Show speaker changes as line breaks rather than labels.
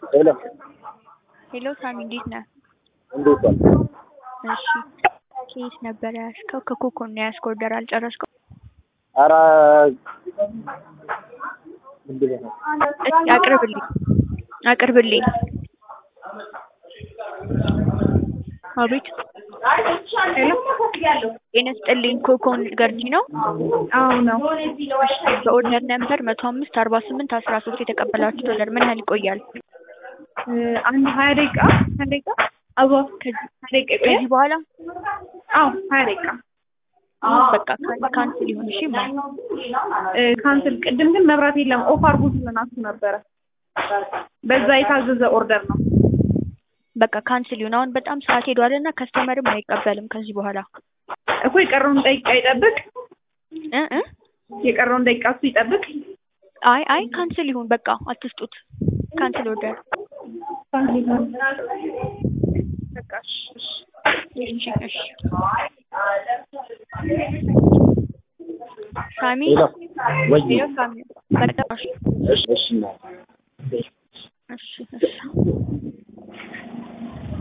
ሄሎ
ሄሎ ሳሚ እንዴት ነህ?
እንዴት ነህ?
እሺ ኬስ ነበር ያዝከው? ከኮኮን ነው ያዝከው? ኦርደር አልጨረስከው?
ኧረ ምንድን ነው?
እስኪ አቅርብልኝ። አቤት
ሄሎ
ጤና ይስጥልኝ። ኮኮን ገርጂ ነው?
አዎ ነው።
በኦርደር ነምበር 1054813 የተቀበላችሁት ኦርደር ምን ያህል ይቆያል?
አንድ 20 ደቂቃ አዎ፣
ከዚህ
ይቆያል።
በኋላ
አዎ 20 ደቂቃ
በቃ ካንስል ይሁን። እሺ
ካንስል። ቅድም ግን መብራት የለም ኦፍ አድርጉት ብለናችሁ ነበረ። በዛ የታዘዘ ኦርደር ነው።
በቃ ካንስል ይሁን። አሁን በጣም ሰዓት ሄዷልና ከስተመርም አይቀበልም ከዚህ በኋላ
እኮ የቀረውን ደቂቃ ይጠብቅ። የቀረውን ደቂቃ እሱ ይጠብቅ።
አይ ካንስል ይሁን። በቃ አትስጡት። ካንስል ኦርደር።
በቃ
እሺ ሳሚ
ወይ
ሳሚ በቃ
እሺ
እሺ